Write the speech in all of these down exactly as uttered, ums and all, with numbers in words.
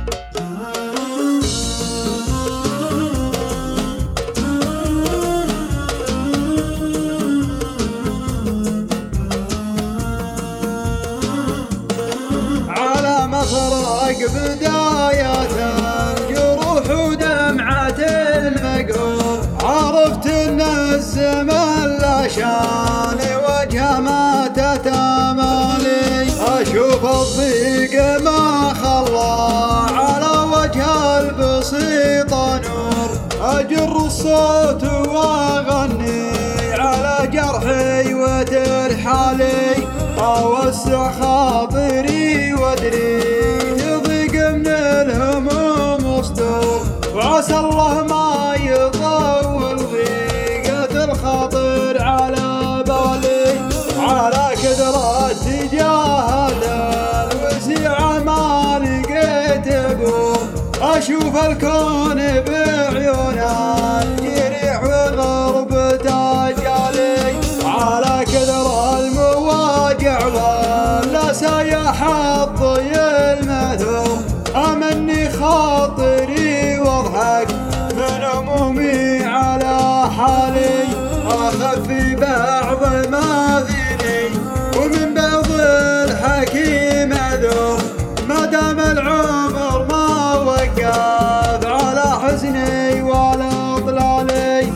مفرق بداية الجروح ودمعة المقهور، عرفت ان الزمن لا شان وجه ما تتمالي، اشوف الضيق ما خلى على وجه البسيطة نور، اجر الصوت واغني على جرحي وترحالي، اوسع خاطري وادري يضيق من الهموم وصدور، وعسى الله ما يطول ضيقة الخاطر على بالي، على كدرة تجاه الوسيعة ما لقيت ابور، اشوف الكون بعيون الجريح والغرب تجالي، على كدر المواجع ولا سايح الضي المثوم، امني خاطري واضحك من همومي على حالي، اخفي بعض ما فيني ومن بعض الحكيم اعذر، ما دام العمر ما وقف على حزني ولا اضلالي.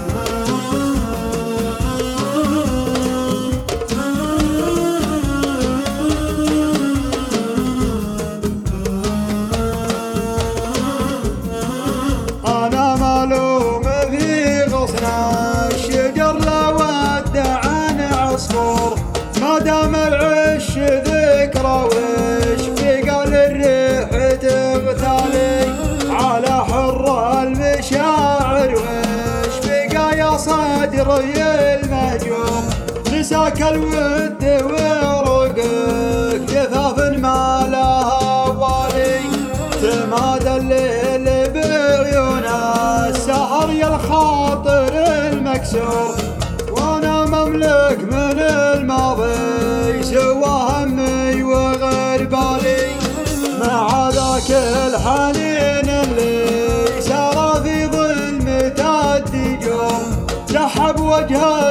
أنا ملوم في غصن الشجر لا ودع عن عصفور، ما دام العش ذكرى وش بقى للريح تغتالي، على حر المشاعر وش بقى يا صدري المهجوم، نساك الود ورقك جثاث ما لها والي، تمادى الليل بعيون السهر يا الخاطر المكسور، وانا مملك من الماضي سوى همي وغير بالي، مع ذاك الحنين اللي سار في ظلمة الدجوم، سحب وجهه